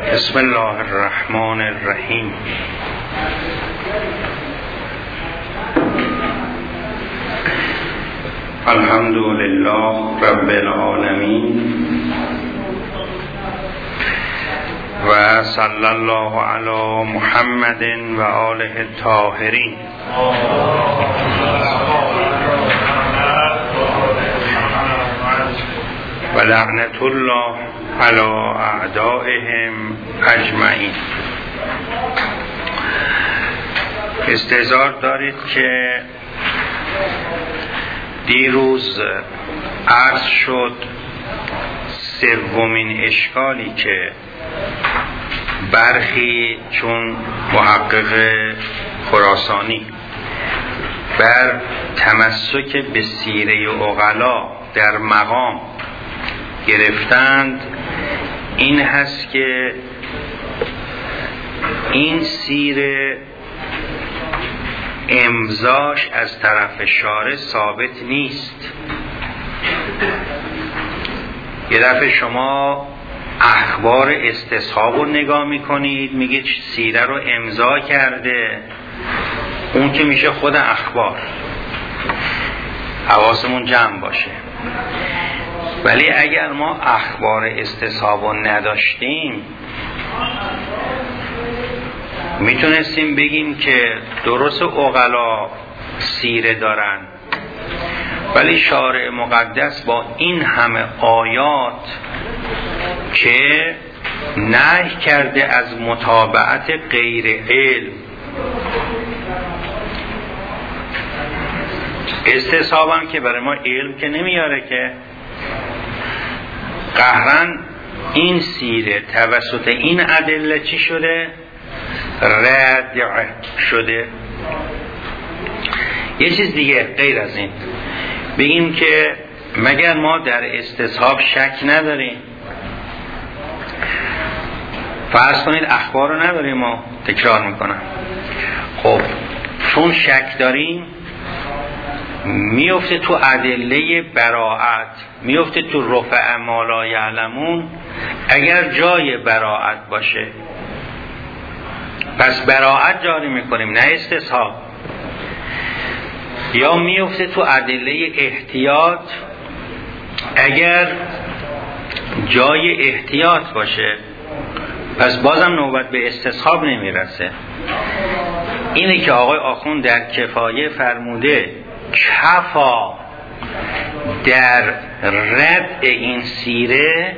بسم الله الرحمن الرحیم. الحمد لله رب العالمین و صلی الله علی محمد و آله الطاهرین. و لعنت الله علی اعدائهم اجمعین. استحضار دارید که دیروز عرض شد سومین اشکالی که برخی چون محقق خراسانی بر تمسک به سیره عقلا در مقام گرفتند این هست که این سیره امضاش از طرف شارع ثابت نیست. یه دفعه شما اخبار استصحاب رو نگاه میکنید میگید سیره رو امضا کرده، اون که میشه خود اخبار. حواسمون جمع باشه. ولی اگر ما اخبار استصحاب رو نداشتیم میتونستیم بگیم که درست عقلا سیره دارن، ولی شارع مقدس با این همه آیات که نهی کرده از متابعت غیر علم، استصحاب هم که برای ما علم که نمیاره که قهرن این سیره توسط این ادله چی شده؟ رد شده. یه چیز دیگه غیر از این بگیم که مگر ما در استصحاب شک نداریم؟ فرض کنید اخبار رو نداریم، ما تکرار میکنم. خب چون شک داریم میفته تو ادله براءت، میفته تو رفع ما لا یعلمون اگر جای براءت باشه. پس براءت جاری میکنیم نه استصحاب. یا میفته تو ادله احتیاط اگر جای احتیاط باشه، پس بازم نوبت به استصحاب نمیرسه. اینه که آقای آخوند در کفایه فرموده کفا در رد این سیره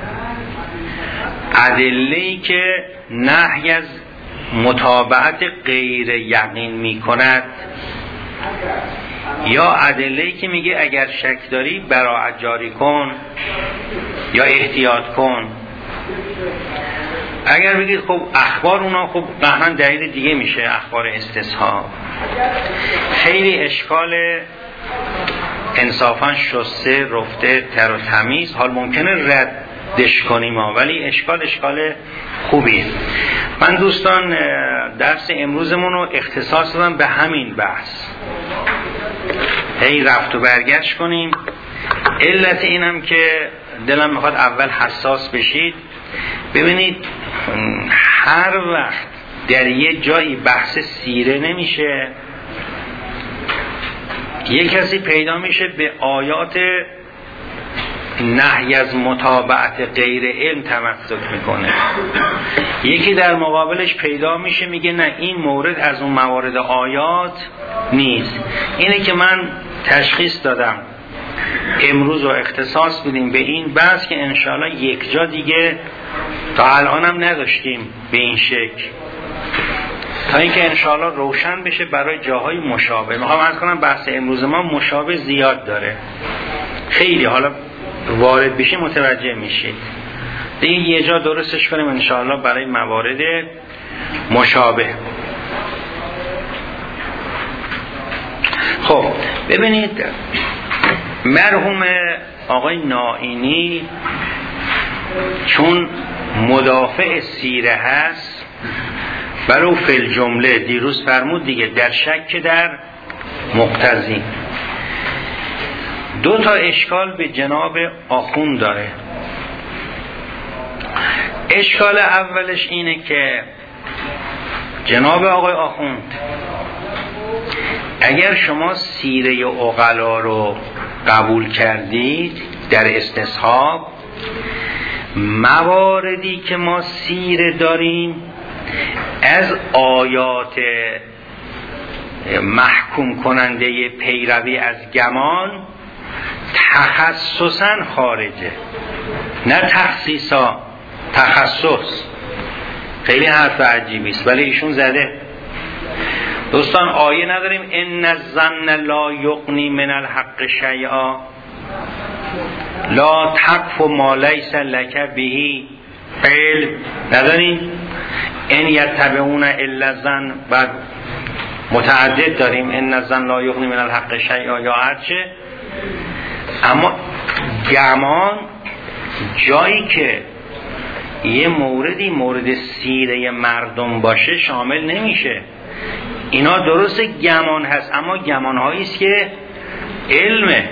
ادله‌ای که نهی از متابعت غیر یقین می کند، یا ادله‌ای که میگه اگر شک داری براءت جاری کن یا احتیاط کن. اگر بگید خب اخبار اونا خب قهرن دلیل دیگه میشه اخبار استصحاب. خیلی اشکال انصافا شسته رفته تر و تمیز. حال ممکنه ردش کنیم ولی اشکال خوبیه. من دوستان درس امروزمون رو اختصاص دادم به همین بحث، هی رفت و برگشت کنیم. علت اینم که دلم میخواد اول حساس بشید. ببینید هر وقت در یه جایی بحث سیره نمیشه، یک کسی پیدا میشه به آیات نهی از متابعت غیر علم تمسک میکنه، یکی در مقابلش پیدا میشه میگه نه این مورد از اون موارد آیات نیست. اینه که من تشخیص دادم امروز رو اختصاص بدیم به این بحث که انشاءالله یک جا دیگه تا الانم نداشتیم به این شکل، تا اینکه انشاءالله روشن بشه برای جاهای مشابه. میخوام عرض کنم بحث امروز ما مشابه زیاد داره، خیلی حالا وارد بشی متوجه میشید. دیگه یه جا درستش کنیم انشاءالله برای موارد مشابه. خب ببینید مرحوم آقای نائینی چون مدافع سیره هست برای فی الجمله دیروز فرمود دیگه در شک در مقتضی. دو تا اشکال به جناب آخوند داره. اشکال اولش اینه که جناب آقای آخوند، اگر شما سیره عقلا رو قبول کردید در استصحاب، مواردی که ما سیره داریم از آیات محکوم کننده پیروی از گمان تخصصاً خارجه، نه تخصیصا، تخصص. خیلی حرف عجیبی است ولی ایشون زده. دوستان آیه نداریم ان الظن لا یغنی من الحق شیئا، لا تقف ما لیس لک به علم، نداریم ان یتبعون الا الظن، بعد متعدد داریم ان الظن لا یغنی من الحق شیئا یا هرچه. اما گمان جایی که یه موردی مورد سیره مردم باشه شامل نمیشه. اینا درست گمان هست اما گمان هایی است که علمه.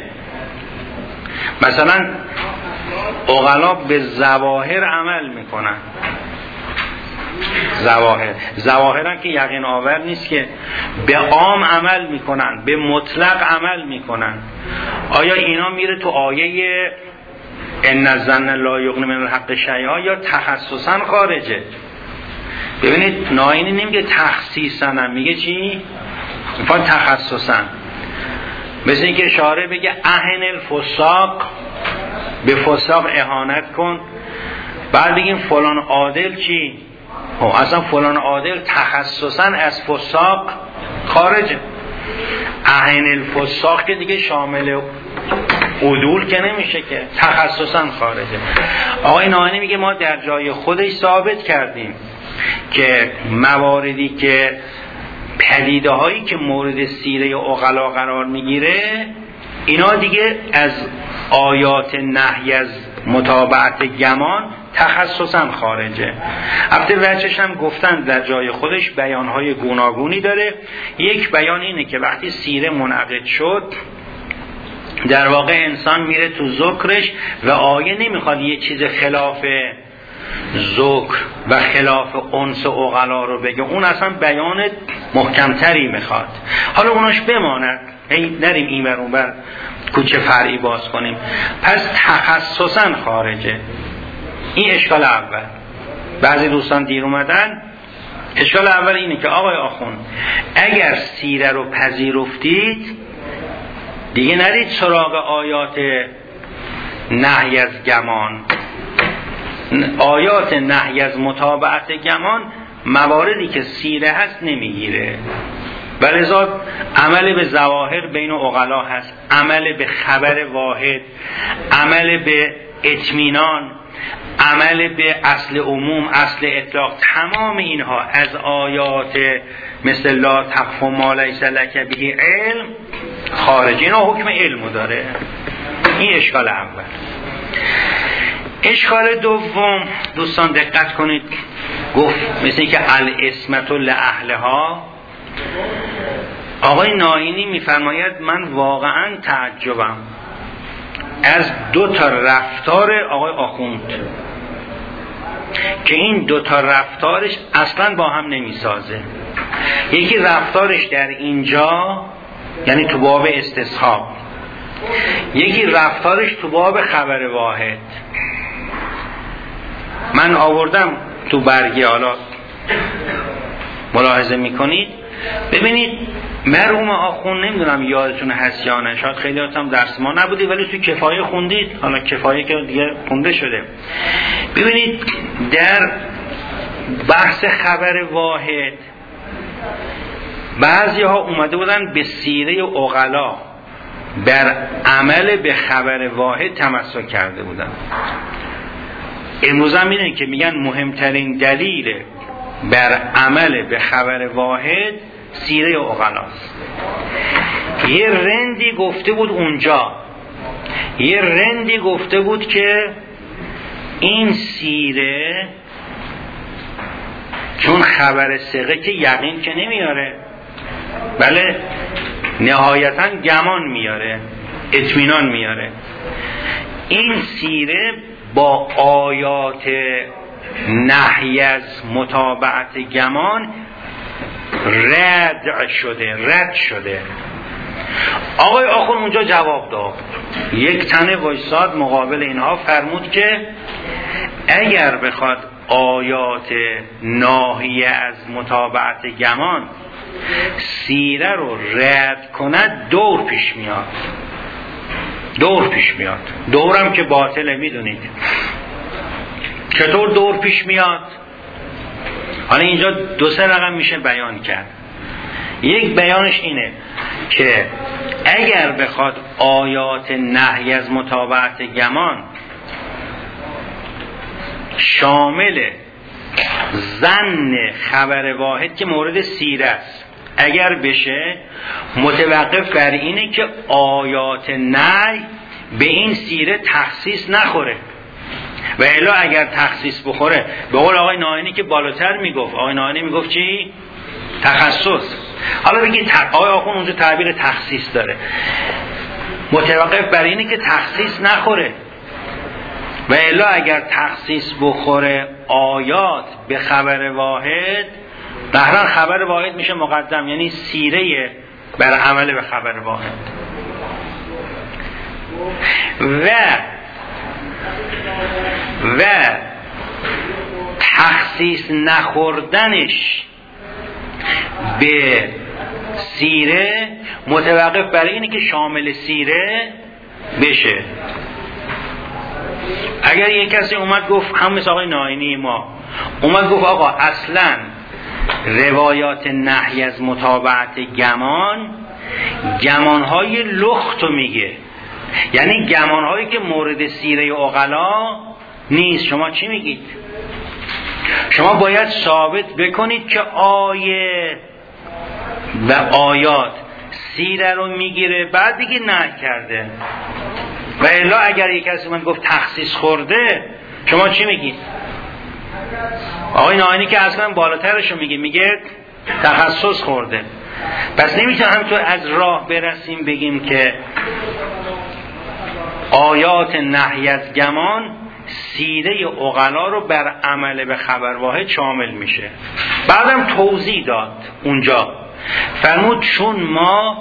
مثلا عقلا به ظواهر عمل میکنن، ظواهر هم که یقین آور نیست، که به عام عمل میکنن، به مطلق عمل میکنن. آیا اینا میره تو آیه ان الظن لا یغنی من الحق شیئا یا تخصصا خارجه؟ ببینید ناینی نمیگه تخصیصا، میگه چی؟ میگه تخصصا. مثل اینکه شارع بگه اهن الفساق، به فساق اهانت کن، بعد بگیم فلان عادل چی؟ اصلا فلان عادل تخصصا از فساق خارجه. اهن الفساق که دیگه شامل عدول که نمیشه، که تخصصا خارجه. آقای ناینی میگه ما در جای خودش ثابت کردیم که مواردی که پدیده هایی که مورد سیره عقلا قرار میگیره اینا دیگه از آیات نهی از متابعت گمان تخصصا خارجه. البته وجهش هم گفتن در جای خودش بیانهای گوناگونی داره. یک بیان اینه که وقتی سیره منعقد شد در واقع انسان میره تو ذکرش و آیه نمیخواد یه چیز خلاف ذکر و خلاف انس و عقلا رو بگه، اون اصلا بیان محکمتری میخواد. حالا اوناش بماند، نریم این بر اون بر کوچه فرعی باز کنیم. پس تخصصا خارجه. این اشکال اول. بعضی دوستان دیر اومدن. اشکال اول اینه که آقای آخوند اگر سیره رو پذیرفتید دیگه نرید سراغ آیات نهی از گمان. آیات نهی از متابعت گمان مواردی که سیره هست نمیگیره. ولذا عمل به ظواهر بین عقلا هست، عمل به خبر واحد، عمل به اطمینان، عمل به اصل عموم، اصل اطلاق، تمام اینها از آیات مثل لا تقف ما لیس لک به علم خارج. اینا حکم علمو داره. این اشکال اول. اشکال دوم دوستان دقت کنید، گفت مثل که الاسمت لاهلها. آقای ناینی میفرماید من واقعا تعجبم از دو تا رفتار آقای آخوند که این دو تا رفتارش اصلا با هم نمیسازه. یکی رفتارش در اینجا یعنی تو باب استصحاب، یکی رفتارش تو باب خبر واحد. من آوردم تو برگی، حالا ملاحظه میکنید. ببینید مرحوم آخوند، نمیدونم یادتون هست یا نه، شاید خیلی هم درس ما نبودی ولی تو کفایه خوندید، حالا کفایه که دیگه خونده شده. ببینید در بحث خبر واحد بعضی ها اومده بودن به سیره عقلا بر عمل به خبر واحد تمسک کرده بودن. امروز هم اینه که میگن مهمترین دلیل بر عمل به خبر واحد سیره عقلاست. یه رندی گفته بود اونجا، یه رندی گفته بود که این سیره چون خبر ثقه که یقین که نمیاره، بله نهایتا گمان میاره، اطمینان میاره. این سیره با آیات نهی از متابعت گمان رد شده. آقای آخوند اونجا جواب داد، یک تنه وایساد مقابل اینها، فرمود که اگر بخواد آیات ناهیه از متابعت گمان سیره رو رد کند دور پیش میاد. دورم که باطله، میدونید چطور دور پیش میاد. حالا اینجا 2-3 رقم میشه بیان کرد. یک بیانش اینه که اگر بخواد آیات نهی از متابعت گمان شامل ظن خبر واحد که مورد سیره است اگر بشه، متوقف بر اینه که آیات نهی به این سیره تخصیص نخوره، و الا اگر تخصیص بخوره، به قول آقای ناینی که بالاتر میگفت، آقای ناینی میگفت چی؟ تخصص. حالا بگید آقای آخوند اونجا تعبیر تخصیص داره، متوقف بر اینه که تخصیص نخوره، و الا اگر تخصیص بخوره آیات به خبر واحد، قهران خبر واحد میشه مقدم، یعنی سیره بر عمل به خبر واحد. و تخصیص نخوردنش به سیره متوقف بر اینه که شامل سیره بشه. اگر یک کسی اومد گفت، هم مثل آقای ناینی ما اومد گفت آقا اصلا روایات نهی از متابعت گمانهای لختو میگه، یعنی گمانهایی که مورد سیره عقلا نیست. شما چی میگید؟ شما باید ثابت بکنید که آیه و آیات سیره رو میگیره، بعد دیگه نهی کرده. و الا اگر یک کسی من گفت تخصیص خورده، شما چی میگید؟ آقای ناینی که اصلا بالاترشو میگه تخصص خورده. پس نمیتونم همینطور از راه برسیم بگیم که آیات نهی از گمان سیره عقلا رو بر عمل به خبر واحد شامل میشه. بعدم توضیح داد اونجا، فرمود چون ما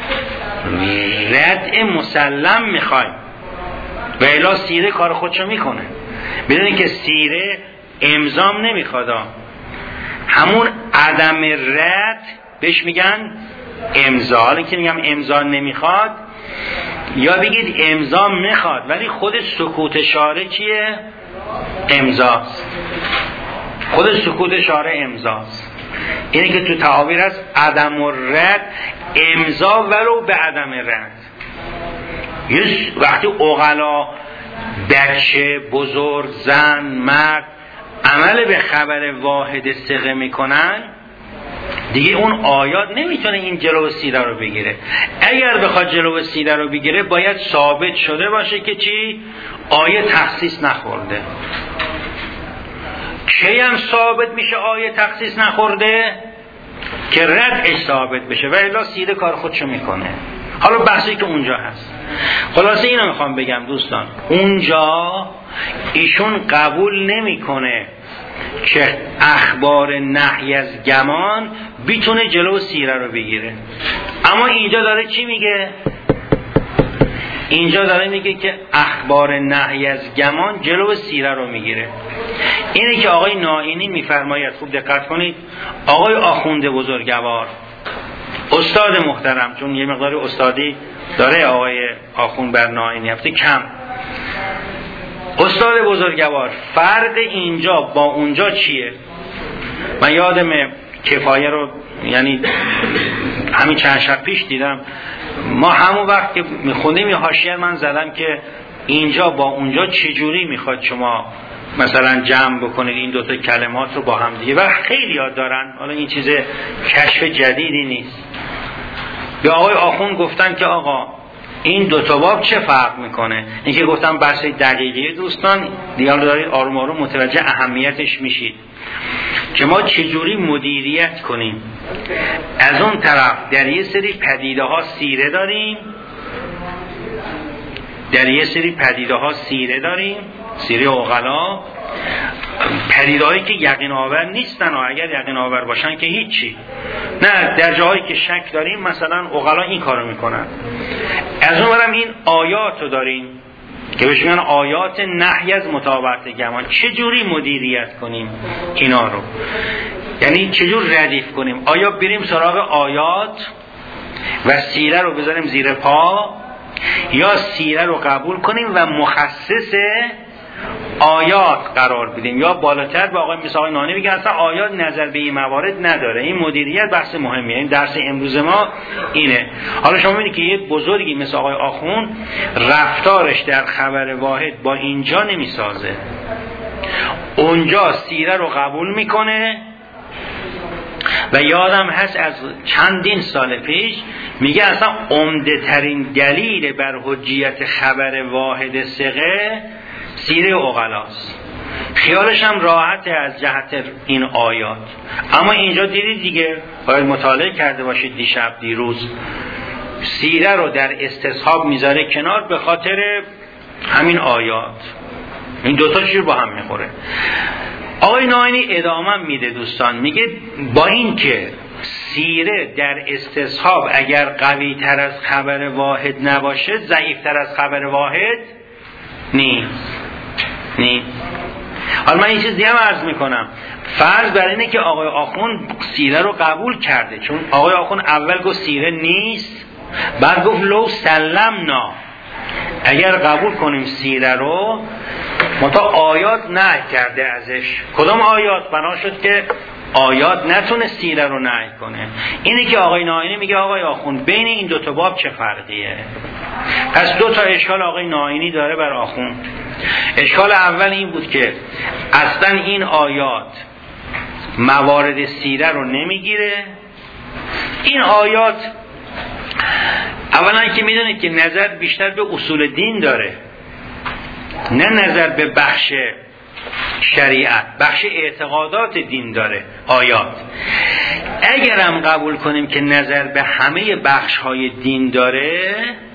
رد مسلم میخوایم و الا سیره کار خودشو میکنه. بدونید که سیره امضام نمیخواد، همون عدم رد بهش میگن امضا. حالا که میگم امضا نمیخواد، یا بگید امضا میخواد ولی خود سکوت شارع چیه؟ امضاست. خود سکوت شارع امضاست. اینه که تو تعابیر هست عدم رد امضا ولو به عدم رد. وقتی عقلا، بچه، بزرگ، زن، مرد عمل به خبر واحد استقه میکنن، دیگه اون آیات نمیتونه این جلو سیره رو بگیره. اگر بخواد جلو سیره رو بگیره باید ثابت شده باشه که چی؟ آیه تخصیص نخورده. کی هم ثابت میشه آیه تخصیص نخورده؟ که ردش ثابت بشه، و الا سیره کار خودشو میکنه. حالا بحثی که اونجا هست، خلاصه اینو میخوام بگم دوستان، اونجا ایشون قبول نمیکنه که اخبار نهی از گمان بیتونه جلو سیره رو بگیره. اما اینجا داره چی میگه؟ اینجا داره میگه که اخبار نهی از گمان جلو سیره رو میگیره. اینه که آقای ناینی میفرماید، خوب دقت کنید، آقای آخوند بزرگوار، استاد محترم، چون یه مقدار استادی داره آقای آخوند بر ناینی، هفته کم، استاد بزرگوار، فرق اینجا با اونجا چیه؟ من یادم کفایه رو، یعنی همین چند شب پیش دیدم، ما همون وقت که میخونیم یه حاشیه من زدم که اینجا با اونجا چجوری میخواد شما مثلا جمع بکنید این دوتا کلمات رو با هم دیگه، و خیلی یاد دارن. حالا این چیز کشف جدیدی نیست. به آقای آخوند گفتن که آقا این دوتا باب چه فرق میکنه؟ این که گفتم بحث دقیقی دوستان دیگه دارید آروم آروم متوجه اهمیتش میشید که ما چجوری مدیریت کنیم. از اون طرف در یه سری پدیده ها سیره داریم، سیره عقلا، پدیدهایی که یقین آور نیستن و اگر یقین آور باشن که هیچی. نه، در جاهایی که شک داریم مثلا عقلا این کارو میکنن. از اونورم این آیات رو داریم که بهش میگن آیات نهی از متابعت گمان. چه جوری مدیریت کنیم اینا رو؟ یعنی چه جور ردیف کنیم؟ آیا بریم سراغ آیات و سیره رو بذاریم زیر پا، یا سیره رو قبول کنیم و مخصص آیات قرار بدیم، یا بالاتر به آقای مثل آقای نانی بگه اصلا آیات نظر به این موارد نداره؟ این مدیریت بحث مهمیه. این درس امروز ما اینه. حالا شما می‌بینید که یه بزرگی مثل آقای آخوند رفتارش در خبر واحد با اینجا نمیسازه. اونجا سیره رو قبول میکنه و یادم هست از چندین سال پیش میگه اصلا عمده ترین دلیل بر حجیت خبر واحد ثقه سیره عقلاست. خیالش هم راحته از جهت این آیات. اما اینجا دیدید دیگه، باید مطالعه کرده باشید دیشب دیروز، سیره رو در استصحاب میذاره کنار به خاطر همین آیات. این دوتا چیز با هم میخوره. آقای ناینی ادامه میده دوستان، میگه با این که سیره در استصحاب اگر قوی تر از خبر واحد نباشه ضعیف تر از خبر واحد نیست. حالا من این چیز دیگه هم عرض میکنم. فرض بر اینه که آقای آخوند سیره رو قبول کرده، چون آقای آخوند اول گفت سیره نیست، بعد گفت لو سلمنا، اگر قبول کنیم سیره رو، منتها آیات نه کرده ازش. کدام آیات؟ بنا شد که آیات نتونه سیره رو نهی کنه. اینه که آقای ناینی میگه آقای آخوند بین این دو تا باب چه فرقیه؟ پس دو تا اشکال آقای ناینی داره بر آخوند. اشکال اول این بود که اصلا این آیات موارد سیره رو نمیگیره. این آیات اولا که میدونید که نظر بیشتر به اصول دین داره، نه نظر به بخش شریعت، بخش اعتقادات دین داره آیات. اگرم قبول کنیم که نظر به همه بخش های دین داره،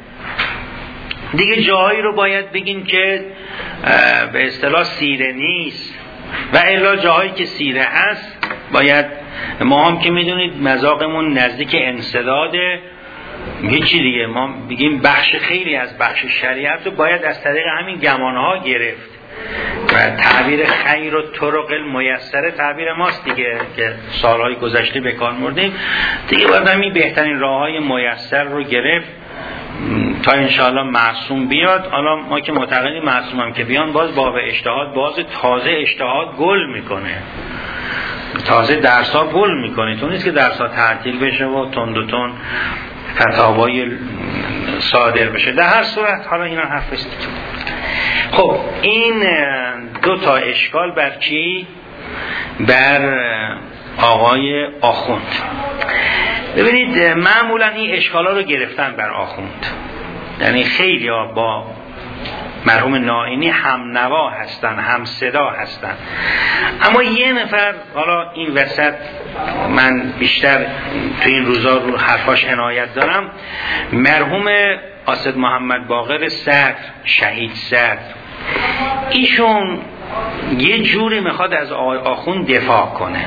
دیگه جاهایی رو باید بگیم که به اصطلاح سیره نیست، و الا جاهایی که سیره هست باید، ما هم که میدونید مذاقمون نزدیک انسداده، هیچی دیگه، ما بگیم بخش خیلی از بخش شریعت رو باید از طریق همین گمانها گرفت و تعبیر خیر و طرق المیسره تعبیر ماست دیگه که سالهای گذشته به کار بردیم دیگه، باید همین بهترین راههای میسر رو گرفت تا انشاءالله معصوم بیاد. حالا ما که معتقدیم معصوم هم که بیان، باز باب اجتهاد باز تازه اجتهاد گل میکنه، تازه درسا گل میکنه، تو نیست که درسا تعطیل بشه و تند و تند فتاوای صادر بشه. در هر صورت حالا اینا حرف است. خب این دو تا اشکال بر کی؟ بر آقای آخوند. ببینید معمولا این اشکالا رو گرفتن بر آخوند، یعنی خیلی ها با مرحوم ناینی هم نوا هستن، هم صدا هستن. اما یه نفر، حالا این وسط من بیشتر تو این روزا رو حرفاش عنایت دارم، مرحوم آسد محمد باقر صدر، شهید صدر، ایشون یه جوری میخواد از آخوند دفاع کنه،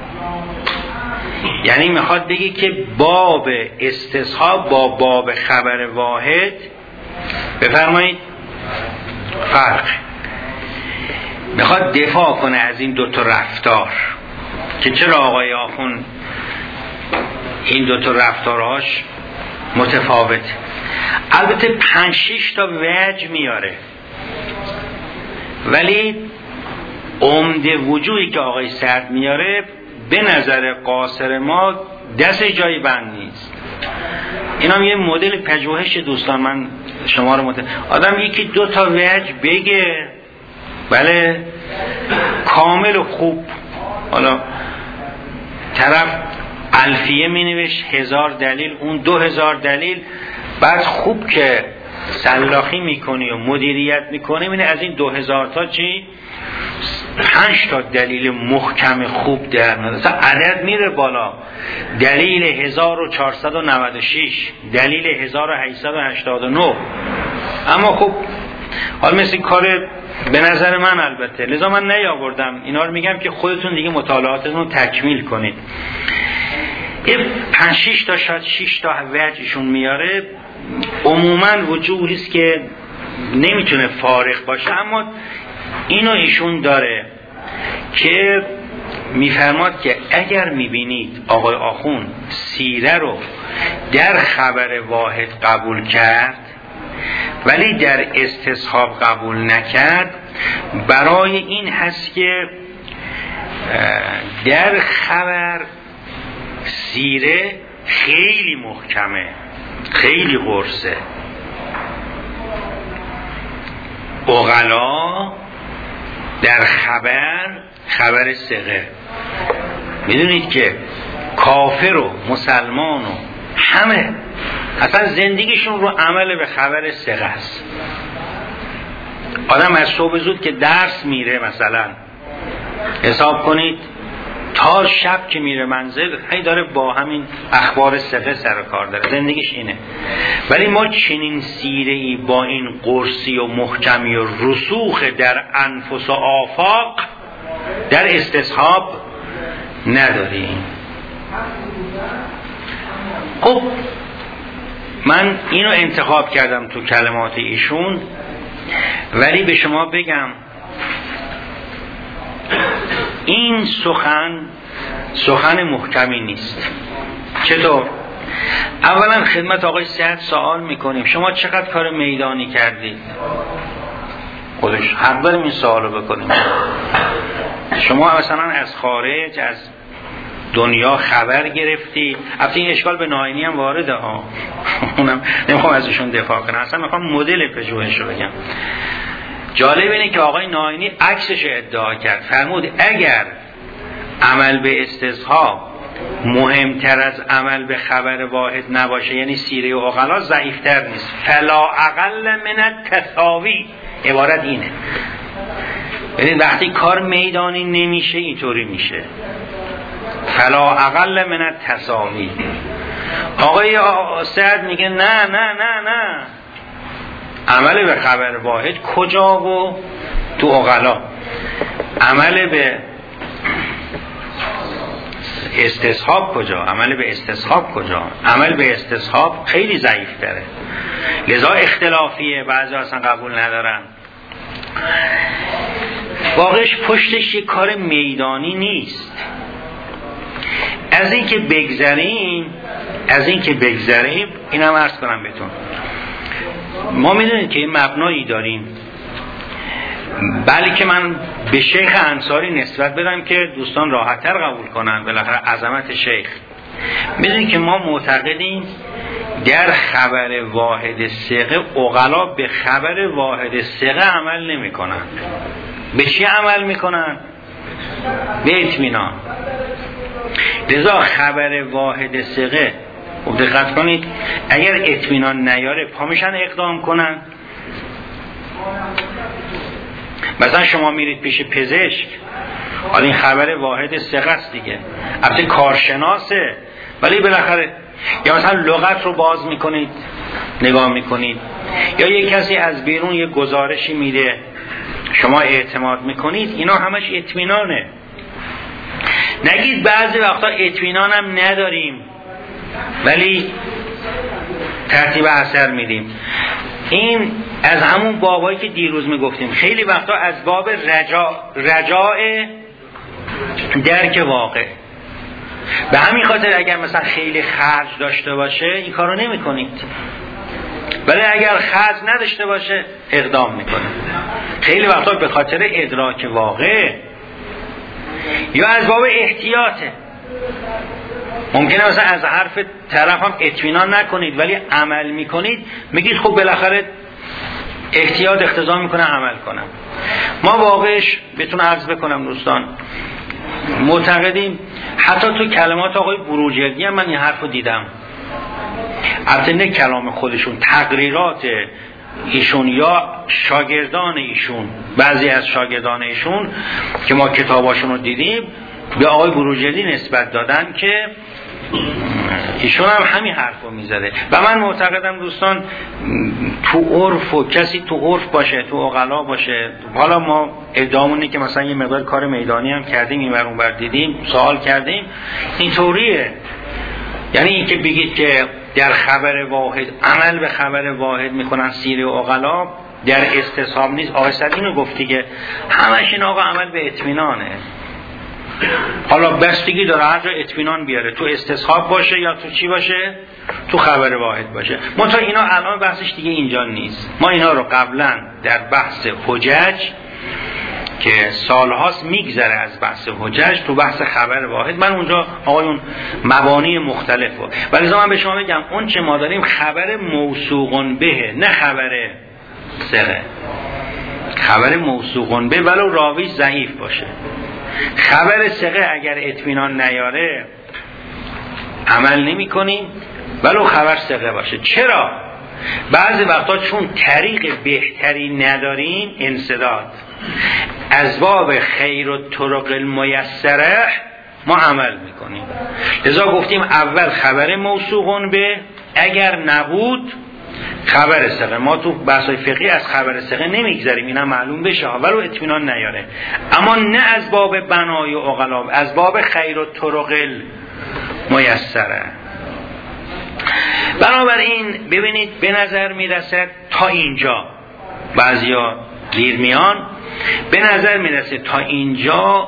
یعنی میخواد بگه که باب استصحاب با باب خبر واحد، بفرمایید، فرق، میخواد دفاع کنه از این دوتا رفتار که چرا آقای آخوند این دوتا رفتارهاش متفاوت. البته 5-6 تا وجه میاره، ولی عمده وجوهی که آقای سعد میاره به نظر قاصر ما دست جای بند نیست. این هم یه مدل پژوهش دوستان، من شما رو آدم یکی دو تا وجه بگه، بله، کامل و خوب. حالا طرف الفیه می نوشت 1000 دلیل، اون 2000 دلیل، بعد خوب که سلاخی میکنی و مدیریت میکنی، میبینی از این 2000 تا چی 5 تا دلیل محکم خوب در میاد، عدد میره بالا، دلیل 1496، دلیل 1889. اما خب حال مثل کار به نظر من البته، لذا من نیاوردم اینا رو، میگم که خودتون دیگه مطالعاتتون رو تکمیل کنید. یه 5-6 تا شاید 6 تا وجهشون میاره. عموما وجوهی است که نمیتونه فارغ باشه، اما اینو ایشون داره که میفرماد که اگر میبینید آقای آخوند سیره رو در خبر واحد قبول کرد ولی در استصحاب قبول نکرد، برای این هست که در خبر سیره خیلی محکمه، خیلی قرصه. عقلا در خبر ثقه، میدونید که کافر و مسلمان و همه اصلا زندگیشون رو عمل به خبر ثقه است. آدم از صبح زود که درس میره مثلا حساب کنید تا شب که میره منزل هی داره با همین اخبار ثقه سر و کار داره، زندگیش اینه. ولی ما چنین سیره‌ای با این قرصی و محکمی و رسوخ در انفس و آفاق در استصحاب نداریم. خب من اینو انتخاب کردم تو کلمات ایشون، ولی به شما بگم این سخن محکمی نیست. چطور؟ اولا خدمت آقای سعد سوال میکنیم شما چقدر کار میدانی کردید؟ خودش حق داریم این سوالو بکنیم. شما مثلا از خارج از دنیا خبر گرفتی؟ البته این اشکال به ناینی هم وارده ها، اونم نمیخوام ازشون دفاع کنم، اصلا میخوام مدل پژوهش رو بگم. جالب اینه که آقای ناینی عکسش ادعا کرد، فرمود اگر عمل به استصحاب مهمتر از عمل به خبر واحد نباشه، یعنی سیره و عقلا ضعیفتر نیست، فلا اقل من التساوی، عبارت اینه. یعنی وقتی کار میدانی نمیشه اینطوری میشه، فلا اقل من التساوی. آقای سعد میگه نه نه نه نه، عمل به خبر واحد کجا و تو عقلا، عمل به استصحاب کجا، عمل به استصحاب کجا، عمل به استصحاب خیلی ضعیف داره، لذا اختلافیه، بعضی اصلا قبول ندارن. واقعش پشتش یک کار میدانی نیست. از این که بگذریم اینم عرض کنم بهتون، ما میدونید که این مبنایی داریم، بلکه من به شیخ انصاری نسبت بدم که دوستان راحت‌تر قبول کنن، بالاخره عظمت شیخ. میدونید که ما معتقدیم در خبر واحد ثقه عقلا به خبر واحد ثقه عمل نمی کنن. به چی عمل میکنن؟ به اطمینان. لذا خبر واحد ثقه، خب دقت کنید، اگر اطمینان نیاره پا میشن اقدام کنن. مثلا شما میرید پیش پزشک، حالا این خبر واحد ثقه است دیگه، البته کارشناسه، ولی بالاخره یا مثلا لغت رو باز میکنید نگاه میکنید، یا یک کسی از بیرون یک گزارشی میده شما اعتماد میکنید، اینا همش اطمینانه. نگید بعضی وقتا اطمینان هم نداریم ولی ترتیب اثر میدیم. این از همون بابایی که دیروز میگفتیم، خیلی وقتا از باب رجاء درک واقع. به همین خاطر اگر مثلا خیلی خرج داشته باشه این کارو نمی کنید، ولی اگر خرج نداشته باشه اقدام میکنه. خیلی وقتا به خاطر ادراک واقع یا از باب احتیاطه. ممکنه مثلا از حرف طرف هم اطمینان نکنید ولی عمل میکنید، میگید خب بالاخره احتیاط اقتضا میکنه عمل کنم. ما واقعش بتونم عرض بکنم دوستان، معتقدیم حتی تو کلمات آقای بروجردی هم من این حرف رو دیدم، البته نه کلام خودشون، تقریرات ایشون یا شاگردان ایشون، بعضی از شاگردان ایشون که ما کتاباشون رو دیدیم به آقای بروجردی نسبت دادن که ایشون هم همین حرفو میزده و من معتقدم دوستان تو عرف و کسی تو عرف باشه، تو عقلا باشه، حالا ما ادعامونه که مثلا یه مقدار کار میدانی هم کردیم، این ور اون ور دیدیم، سوال کردیم، اینطوریه. یعنی این که بگید که در خبر واحد عمل به خبر واحد میکنن سیره و عقلا، در استصحاب نیست. آقای سعدی گفتی که همش این آقا عمل به اطمینانه، حالا بستگی داره هر جا اطمینان بیاره، تو استصحاب باشه یا تو چی باشه، تو خبر واحد باشه. منتها اینا الان بحثش دیگه اینجا نیست. ما اینا رو قبلا در بحث حجج که سالهاست میگذره از بحث حجج تو بحث خبر واحد، من اونجا آقایون مبانی مختلفه، ولی من به شما بگم اون چه ما داریم خبر موثوق به، نه خبر ثقه. خبر موثوق به ولو راوی ضعیف باشه. خبر ثقه اگر اطمینان نیاره عمل نمی کنیم ولو خبر ثقه باشه. چرا؟ بعضی وقتا چون طریق بهتری نداریم، انسداد از باب خیر و طرق المیسره ما عمل میکنیم. لذا گفتیم اول خبر موثوق به، اگر نبود خبر ثقه. ما تو بحث‌های فقهی از خبر ثقه نمیگذریم، اینا معلوم بشه ولو اطمینان نیاره، اما نه از باب بنای و عقلا، از باب خیر و طرق المیسره. بنابراین ببینید به نظر میرسه تا اینجا، بعضیا دیر میان، به نظر میرسه تا اینجا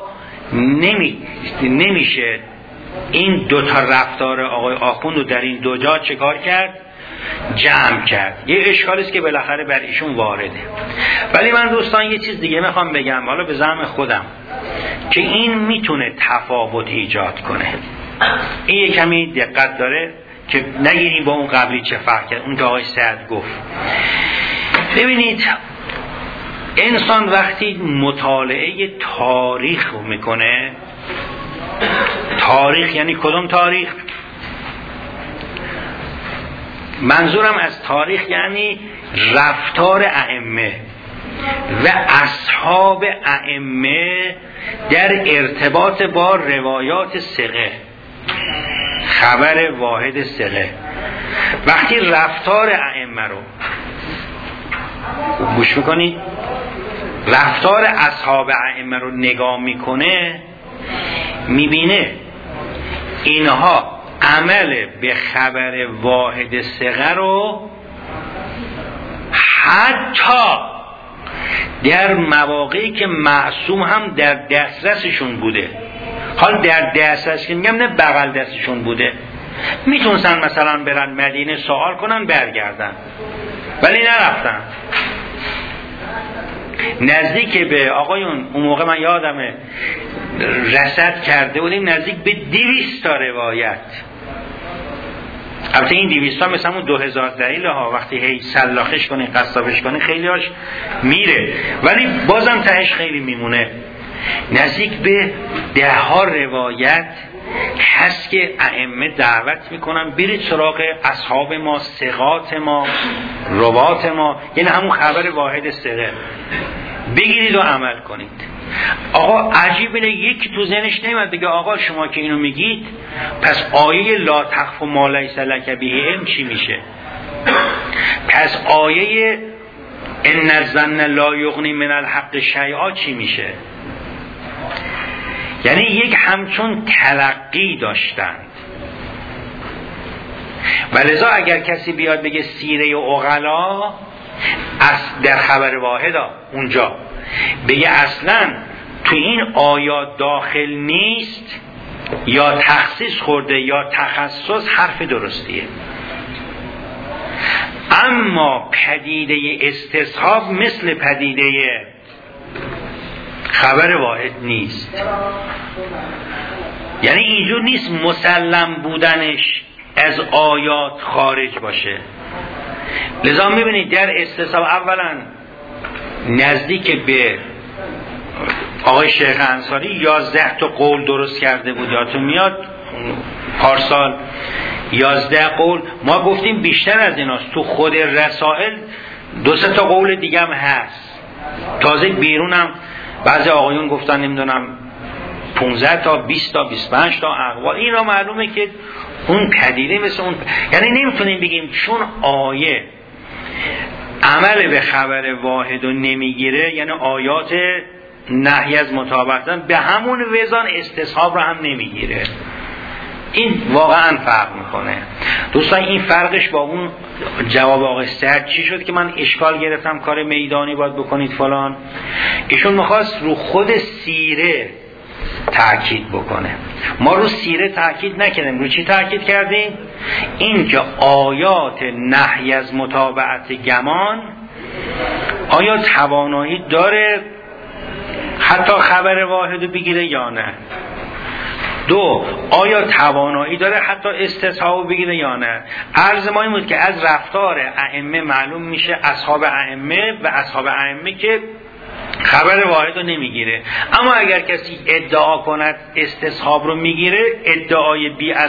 نمیشه این دوتا رفتار آقای آخوند رو در این دو جا چه کار کرد؟ جمع کرد. یه اشکالی است که بالاخره بر ایشون وارده. ولی من دوستان یه چیز دیگه میخوام بگم، حالا به زعم خودم، که این میتونه تفاوت ایجاد کنه. این یه کمی دقت داره که نگیریم با اون قبلی چه فرق کرد، اون که آقای سعد گفت. ببینید انسان وقتی مطالعه تاریخ میکنه، تاریخ یعنی کدوم تاریخ؟ منظورم از تاریخ یعنی رفتار ائمه و اصحاب ائمه در ارتباط با روایات ثقه، خبر واحد ثقه. وقتی رفتار ائمه رو گوش میکنید، رفتار اصحاب ائمه رو نگاه میکنه، میبینه اینها عمل به خبر واحد ثقه رو حتی در مواقعی که معصوم هم در دسترسشون بوده، حال در دسترس که میگم نه بغل دستشون بوده، میتونستن مثلا برن مدینه سوال کنن برگردن، ولی نرفتن. نزدیک به آقایون اون موقع من یادمه رصد کرده بودیم نزدیک به 200 تا روایت. البته این 200 تا مثل همون 2000 دلیل ها، وقتی هی سلاخش کنی قصابش کنی خیلی هاش میره، ولی بازم تهش خیلی میمونه. نزدیک به 10 ها روایت هست که ائمه دعوت میکنن برید سراغ اصحاب ما، ثقات ما، روات ما، یعنی همون خبر واحد ثقه بگیرید و عمل کنید. آقا عجیب اینه یکی تو ذهنش نمیاد بگه آقا شما که اینو میگید پس آیه لا تخف ما لیس لک به علم چی میشه؟ پس آیه ان الظن لا یغنی من الحق شیئا چی میشه؟ یعنی یک همچون تلقی داشتند. ولذا اگر کسی بیاد بگه سیره و عقلا در خبر واحدا اونجا بگه اصلا تو این آیات داخل نیست، یا تخصیص خورده یا تخصص، حرف درستیه. اما پدیده استصحاب مثل پدیده خبر واحد نیست. یعنی اینجور نیست مسلم بودنش از آیات خارج باشه. لذا میبینید در استصحاب اولا نزدیک به آقای شیخ انصاری 11 تا قول درست کرده بود، یادتون میاد پارسال 11 قول. ما گفتیم بیشتر از ایناست، تو خود رسائل 2-3 تا قول دیگه هم هست. تازه بیرونم بعضی آقایون گفتن نمیدونم 15 تا 20 تا 25 تا اقوال، اینا معلومه که اون پدیده مثل اون، یعنی نمیتونیم بگیم چون آیه عمل به خبر واحد رو نمیگیره، یعنی آیات نهی از مطابقت به همون وزن استصحاب رو هم نمیگیره. این واقعا فرق میکنه دوستان. این فرقش با اون جواب آقای سعد چی شد که من اشکال گرفتم کار میدانی باید بکنید فلان؟ ایشون میخواست رو خود سیره تأکید بکنه. ما رو سیره تأکید نکردیم، رو چی تأکید کردیم؟ این که آیات نهی از متابعت گمان آیا توانایی داره حتی خبر واحد رو بگیره یا نه؟ دو، آیا توانایی داره حتی استصحاب بگیره یا نه؟ عرض ما این بود که از رفتار ائمه معلوم میشه اصحاب ائمه و اصحاب ائمه که خبر واحد رو نمیگیره، اما اگر کسی ادعا کند استصحاب رو میگیره، ادعای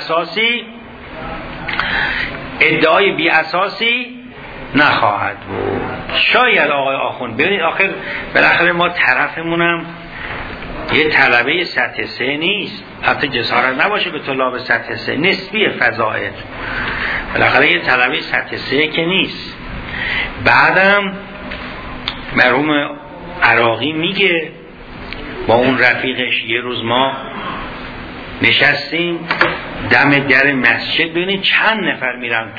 بی اساسی نخواهد بود. شاید آقای آخوند ببینید آخر بالاخره ما طرفمونم یه طلبه سطح 3 نیست، حتی جسارت نباشه به طلاب سطح 3 نسبی فضائل، بالاخره یه طلبه سطح 3 که نیست. بعدم مرحوم عراقی میگه با اون رفیقش یه روز ما نشستیم دم در مسجد، ببینید چند نفر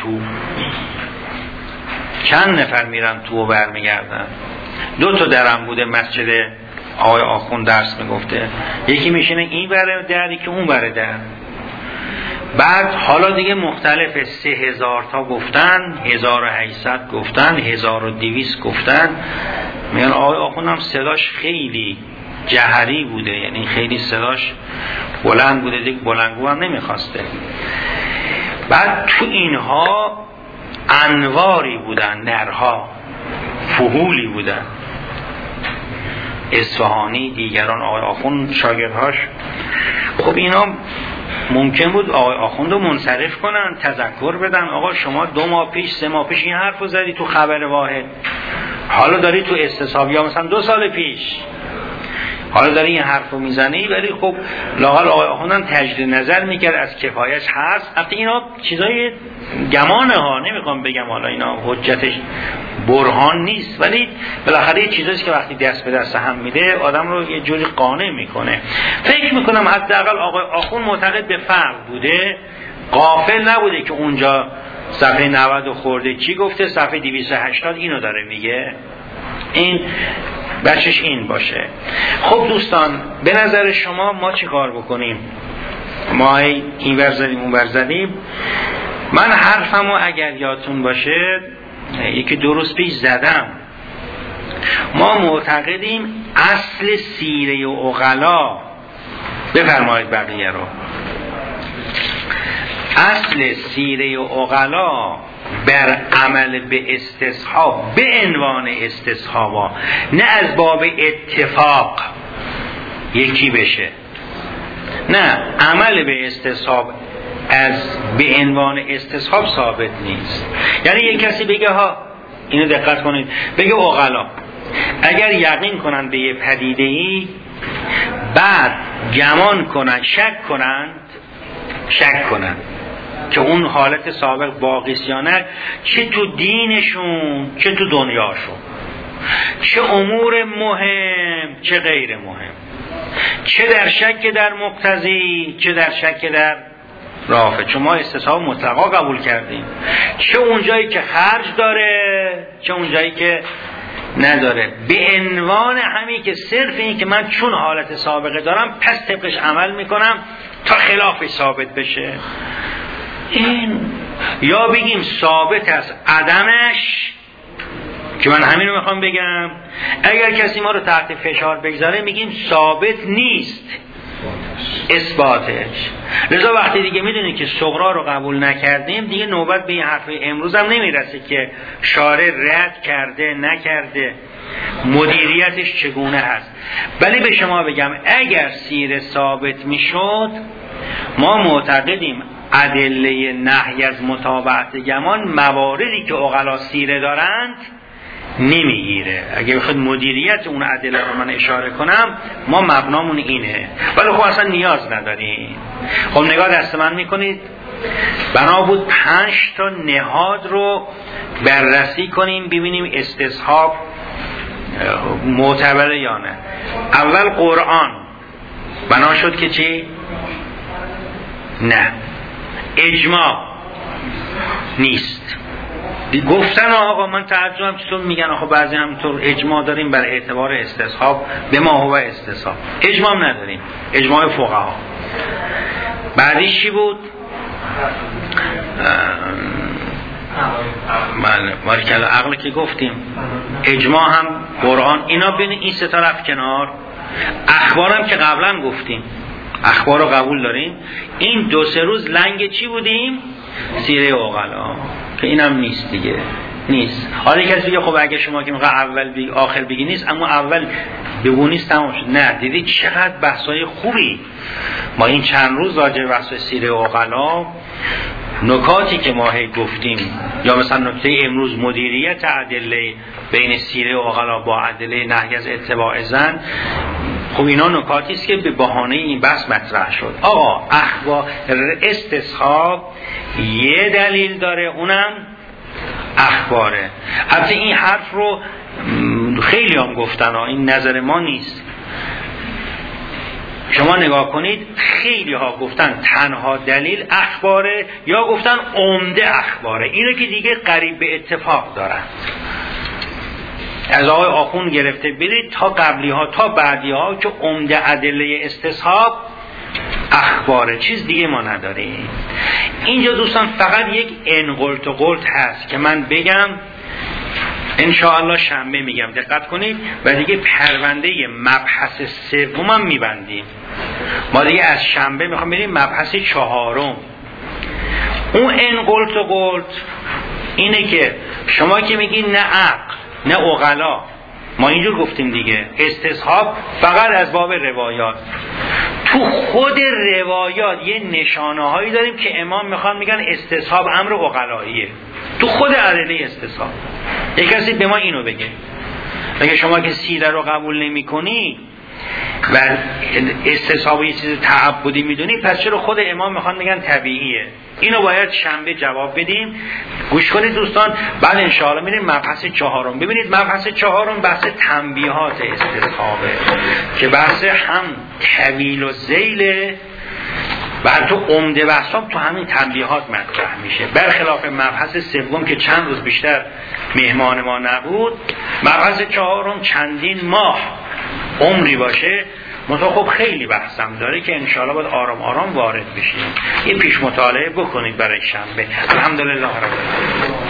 میرن تو و برمیگردن. 2 تا درم بوده مسجد آقای آخوند درس میگفته، یکی میشینه این بره در، یکی اون بره در. بعد حالا دیگه مختلف 3000 تا گفتن، 1800 گفتن، 1200 گفتن. میگن آقای آخوند هم صداش خیلی جهری بوده، یعنی خیلی صداش بلند بوده، دیگه بلندگو هم نمیخواسته. بعد تو اینها انواری بودن، نرها فهولی بودن، اصفهانی، دیگران، آقای آخوند شاگردهاش. خب اینا ممکن بود آقای آخوند رو منصرف کنن، تذکر بدن آقا شما 2 ماه پیش 3 ماه پیش این حرف رو زدی تو خبر واحد، حالا داری تو استصحاب، یا مثلا 2 سال پیش حالا داری این حرف رو میزنی. ولی خب لااقل آقای آخوندم تجدید نظر میکرد، از کفایش هست. البته اینا چیزای گمانه ها، نمیخوام بگم حالا اینا حجتش برهان نیست، ولی بالاخره یه چیزاییست که وقتی دست به دست هم میده آدم رو یه جوری قانع میکنه. فکر میکنم حداقل آقای آخوند معتقد به فرق بوده، غافل نبوده که اونجا صفحه 90 خورده چی گفته، صفحه 280 اینو داره میگه. این بچش این باشه. خب دوستان به نظر شما ما چی کار بکنیم؟ ما این ور زدیم اون ور زدیم. من حرفمو اگر یادتون باشه 1-2 روز پیش زدم. ما معتقدیم اصل سیره و عقلا، بفرمایید بقیه رو، اصل سیره و عقلا بر عمل به استصحاب به عنوان استصحابا، نه از باب اتفاق یکی بشه، نه عمل به استصحاب از به عنوان استصحاب ثابت نیست. یعنی یک کسی بگه ها، اینو دقت کنید، بگه عقلا اگر یقین کنن به یه پدیده‌ای بعد گمان کنن، شک کنن که اون حالت سابق باقیست یا نه، چه تو دینشون چه تو دنیاشون، چه امور مهم چه غیر مهم، چه در شک در مقتضی چه در شک در رافع. چون ما استصحاب مطلقا قبول کردیم، چه اونجایی که خرج داره چه اونجایی که نداره، به عنوان همین که صرف این که من چون حالت سابقه دارم پس طبقش عمل میکنم تا خلافش ثابت بشه. این یا بگیم ثابت است عدمش، که من همین رو میخوام بگم. اگر کسی ما رو تحت فشار بگذاره میگیم ثابت نیست اثباتش. لذا وقتی دیگه میدونید که صغرا رو قبول نکردیم، دیگه نوبت به این حرف امروز هم نمیرسه که شارع رد کرده نکرده، مدیریتش چگونه هست. ولی به شما بگم اگر سیر ثابت میشد، ما معتقدیم ادله نهی از متابعت گمان، مواردی که عقلا سیره دارند نمیگیره. اگه بخواد مدیریت اون ادله رو من اشاره کنم، ما مبنامون اینه، ولی خب اصلا نیاز نداریم. خب نگاه دست من میکنید، بنا بود 5 تا نهاد رو بررسی کنیم ببینیم استصحاب معتبره یا نه. اول قرآن بنا شد که چی؟ نه. اجماع نیست. گفتن آقا من تعجبم چطور میگن آقا بعضی همینطور اجماع داریم بر اعتبار استصحاب به ما هو استصحاب، اجماع نداریم، اجماع فقها. بعدیش چی بود؟ بله عقل که گفتیم، اجماع هم قرآن، اینا بین این سه طرف کنار. اخبارم که قبلا گفتیم، اخبار رو قبول داریم. این 2-3 روز لنگ چی بودیم؟ سیره عقلا، که اینم نیست دیگه، نیست. حالا کسی بگه خب اگه شما که میگه اول بگی آخر بگی نیست، اما اول بگو نیست تمام شد. نه، دیدید چقدر بحثای خوبی ما این چند روز راجع به بحث سیره عقلا، نکاتی که ما هی گفتیم، یا مثلا نکته امروز مدیریت ادله بین سیره عقلا با ادله نهی از اتباع زن، خب اینا نکاتی است که به بهانه این بحث مطرح شد. آقا اخبار استصحاب یه دلیل داره، اونم اخباره. البته این حرف رو خیلی هم گفتن، این نظر ما نیست. شما نگاه کنید، خیلی ها گفتن تنها دلیل اخباره، یا گفتن عمده اخباره. اینو که دیگه قریب به اتفاق دارن. از آقای آخوند گرفته برید تا قبلی ها تا بعدی ها که عمده ادله استصحاب اخباره، چیز دیگه ما نداریم. اینجا دوستان فقط یک انقلت و قلت هست که من بگم، انشاءالله شنبه میگم، دقت کنید، و دیگه پرونده مبحث سومم میبندیم. ما دیگه از شنبه میخوام بریم مبحث 4م. اون انقلت و قلت اینه که شما که میگی نه عقل نه عقلا، ما اینجور گفتیم دیگه، استصحاب فقط از باب روایات. تو خود روایات یه نشانه هایی داریم که امام میخوان میگن استصحاب امر عقلاییه، تو خود ادله استصحاب. یک کسی به ما اینو بگه، اگه شما که سیره رو قبول نمی کنی و استصحاب یه چیز تعبدی میدونی، پس چرا خود امام میخوان میگن طبیعیه؟ اینو باید شنبه جواب بدیم. گوش کنید دوستان، بعد انشاءالله میریم مبحث 4م. ببینید مبحث 4م بحث تنبیهات استصحابه که بحث هم طویل و ذیله، بعد تو عمده بحثام تو همین تنبیهات مطرح میشه، برخلاف مبحث سوم که چند روز بیشتر مهمان ما نبود. مبحث 4م چندین ماه عمری باشه، منتها خب خیلی بحثم داره که انشاءالله باید آرام آرام وارد بشیم. یه پیش مطالعه بکنید برای شنبه. الحمدلله رب العالمین.